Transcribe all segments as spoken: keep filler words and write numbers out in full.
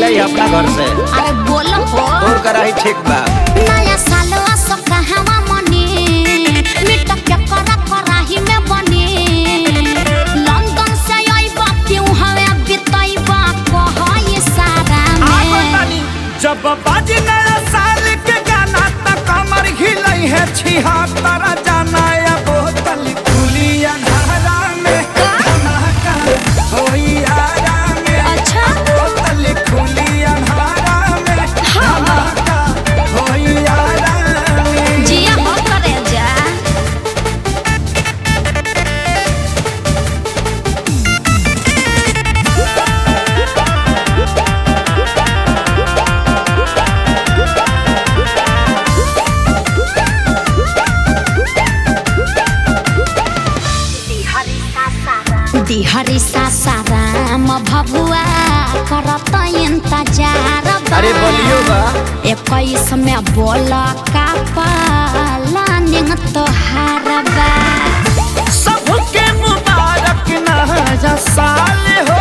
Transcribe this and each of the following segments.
जाई अपना घर से। अरे बोलो हो तोर कराही ठीक बा। नया साल असो कहवा मनी मिट के करा कराही में बनी लंदन से आइबा क्यों हवे बिताइबा कहई सारा में जब बाजी नया साल के गाना त कमर हिलई है छिहत्तर जाना या बोतल खुली अंधारा में धमाका होई आरा में। अच्छा बोतल खुली अंधारा में धमाका होई आरा में। जिया हो करे जा दिहरी सासाराम भभुआ करत इंतजार बा। अरे बोलियो बा इक्कीस में बोल का प्लानिंग तोहार बा। सबके मुबारक नया साल हो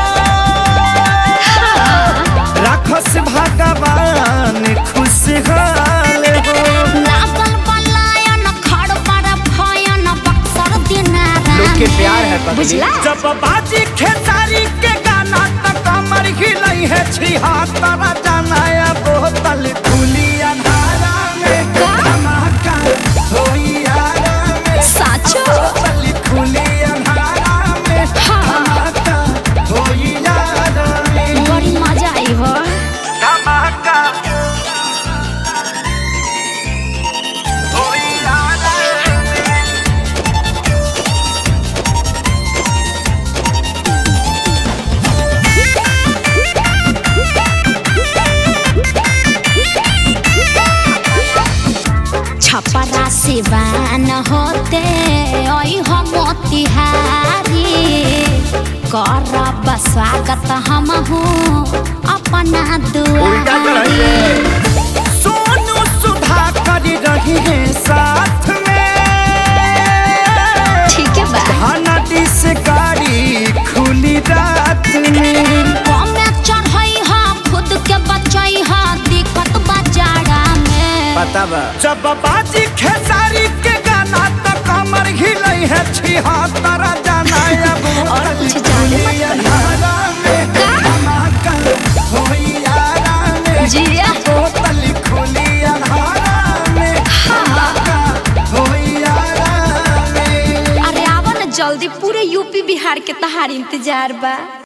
राखस भगवान खुशहाल हो। लागल बलायन खड़ पर भयन बक्सर दिनारा लोग के प्यार है पगली। बुझला जब बाजी खेसारी के गाना त कमर हिलई है छिहत्तर जाना या बोतल खुली अंधारा में धमाका होई आरा में। साचो बोतल खुली अंधारा में धमाका होई आरा में। बड़ी मजा आई हो धमाका होई आरा में। छपरा सिवान होते ओई हो मोतिहारी करब स्वागत हम हूँ अपना उल्टा चढ़ाई दुआरी है। सोनू सुधा कर रही है साथ में ठीक है बा नदी से गाड़ी खुली रात में। कमे चढ़ई हा खुद के बचई हा दिक्कत बाजारा में पता बा जब बाजी खेसारी के गाना त कमर हिलई है छिहत्तर जाना या और बोतल कुछ जाने मत खुली करना। अंधारा में धमाका होई आरा में। जिया बोतल खुली अंधारा में धमाका होई आरा में। अरे आवा न जल्दी पूरे यूपी बिहार के तहार इंतजार बा।